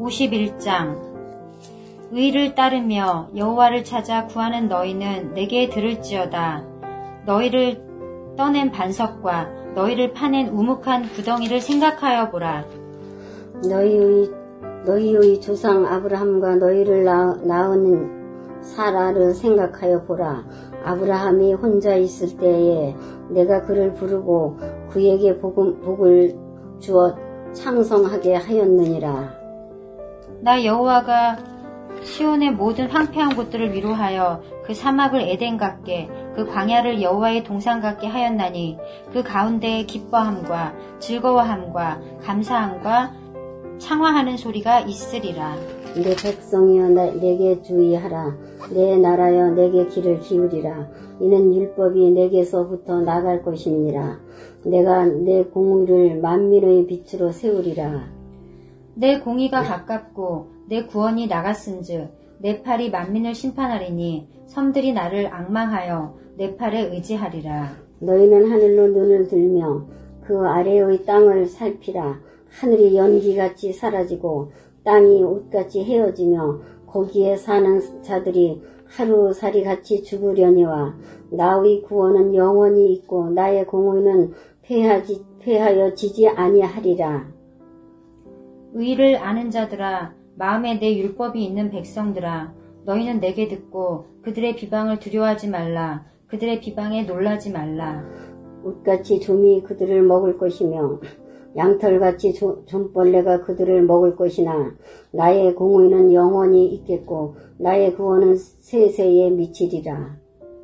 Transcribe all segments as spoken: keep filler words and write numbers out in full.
오십일 장. 의를 따르며 여호와를 찾아 구하는 너희는 내게 들을지어다. 너희를 떠낸 반석과 너희를 파낸 우묵한 구덩이를 생각하여 보라. 너희의, 너희의 조상 아브라함과 너희를 낳은 사라를 생각하여 보라. 아브라함이 혼자 있을 때에 내가 그를 부르고 그에게 복음, 복을 주어 창성하게 하였느니라. 나 여호와가 시온의 모든 황폐한 곳들을 위로하여 그 사막을 에덴 같게 그 광야를 여호와의 동산 같게 하였나니 그 가운데에 기뻐함과 즐거워함과 감사함과 창화하는 소리가 있으리라. 내 백성이여 내게 주의하라. 내 나라여 내게 귀를 기울이라. 이는 율법이 내게서부터 나갈 것이니라. 내가 내 공의를 만민의 빛으로 세우리라. 내 공의가 가깝고 내 구원이 나갔은즉 내 팔이 만민을 심판하리니 섬들이 나를 앙망하여 내 팔에 의지하리라. 너희는 하늘로 눈을 들며 그 아래의 땅을 살피라. 하늘이 연기같이 사라지고 땅이 옷같이 헤어지며 거기에 사는 자들이 하루살이같이 죽으려니와 나의 구원은 영원히 있고 나의 공의는 패하지, 패하여 지지 아니하리라. 의를 아는 자들아, 마음에 내 율법이 있는 백성들아, 너희는 내게 듣고 그들의 비방을 두려워하지 말라. 그들의 비방에 놀라지 말라. 옷같이 좀이 그들을 먹을 것이며 양털같이 조, 좀벌레가 그들을 먹을 것이나 나의 공의는 영원히 있겠고 나의 구원은 세세에 미치리라.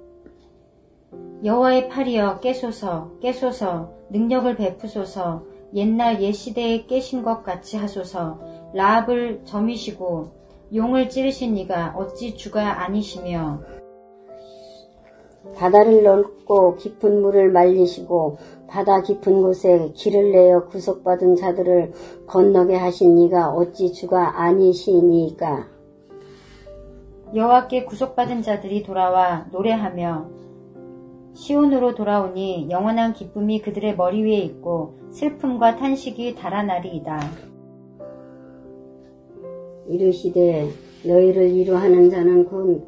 여호와의 팔이여 깨소서 깨소서 능력을 베푸소서. 옛날 옛시대에 깨신 것 같이 하소서. 라합을 점이시고 용을 찌르신 이가 어찌 주가 아니시며 바다를 넓고 깊은 물을 말리시고 바다 깊은 곳에 길을 내어 구속받은 자들을 건너게 하신 이가 어찌 주가 아니시니까. 여호와께 구속받은 자들이 돌아와 노래하며 시온으로 돌아오니 영원한 기쁨이 그들의 머리 위에 있고 슬픔과 탄식이 달아나리이다. 이르시되 너희를 위로하는 자는 곧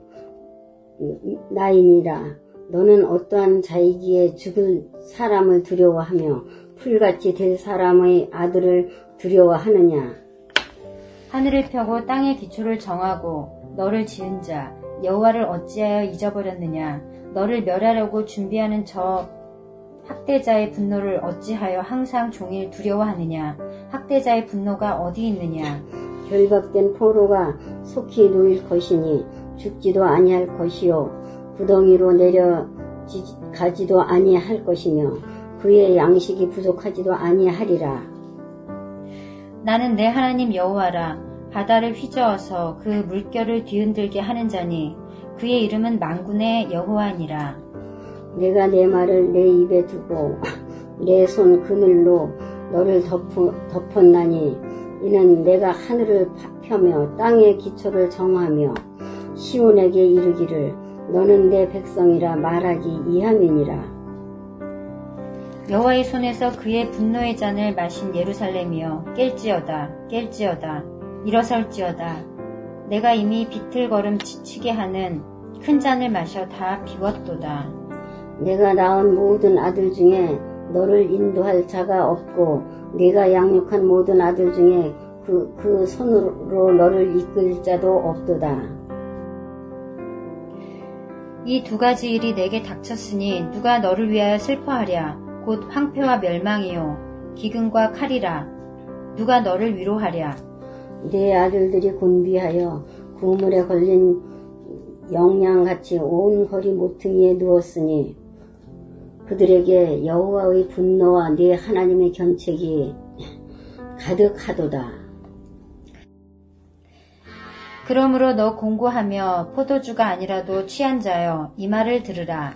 나이니라. 너는 어떠한 자이기에 죽을 사람을 두려워하며 풀같이 될 사람의 아들을 두려워하느냐. 하늘을 펴고 땅의 기초를 정하고 너를 지은 자 여호와를 어찌하여 잊어버렸느냐. 너를 멸하려고 준비하는 저 학대자의 분노를 어찌하여 항상 종일 두려워하느냐. 학대자의 분노가 어디 있느냐. 결박된 포로가 속히 놓일 것이니 죽지도 아니할 것이요 구덩이로 내려가지도 아니할 것이며 그의 양식이 부족하지도 아니하리라. 나는 내 하나님 여호와라. 바다를 휘저어서 그 물결을 뒤흔들게 하는 자니 그의 이름은 만군의 여호와니라. 내가 내 말을 내 입에 두고 내 손 그늘로 너를 덮어, 덮었나니 이는 내가 하늘을 펴며 땅의 기초를 정하며 시온에게 이르기를 너는 내 백성이라 말하기 이함이니라. 여호와의 손에서 그의 분노의 잔을 마신 예루살렘이여 깰지어다 깰지어다 일어설지어다. 내가 이미 비틀거름 지치게 하는 큰 잔을 마셔 다 비웠도다. 내가 낳은 모든 아들 중에 너를 인도할 자가 없고 네가 양육한 모든 아들 중에 그, 그 손으로 너를 이끌 자도 없도다. 이 두 가지 일이 내게 닥쳤으니 누가 너를 위하여 슬퍼하랴. 곧 황폐와 멸망이요 기근과 칼이라. 누가 너를 위로하랴. 내 아들들이 곤비하여 구물에 걸린 영양같이 온 거리 모퉁이에 누웠으니 그들에게 여호와의 분노와 네 하나님의 견책이 가득하도다. 그러므로 너 공고하며 포도주가 아니라도 취한 자여 이 말을 들으라.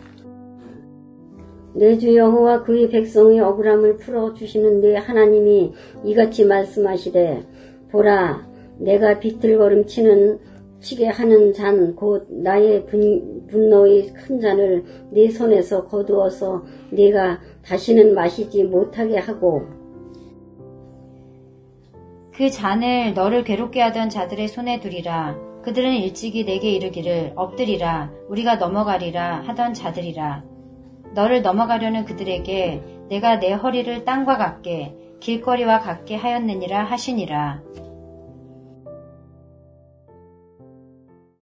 내 주 여호와 그의 백성의 억울함을 풀어주시는 네 하나님이 이같이 말씀하시되 보라 내가 비틀거림 치는 치게 하는 잔 곧 나의 분, 분노의 큰 잔을 네 손에서 거두어서 네가 다시는 마시지 못하게 하고 그 잔을 너를 괴롭게 하던 자들의 손에 두리라. 그들은 일찍이 내게 이르기를 엎드리라 우리가 넘어가리라 하던 자들이라. 너를 넘어가려는 그들에게 내가 내 허리를 땅과 같게 길거리와 같게 하였느니라 하시니라.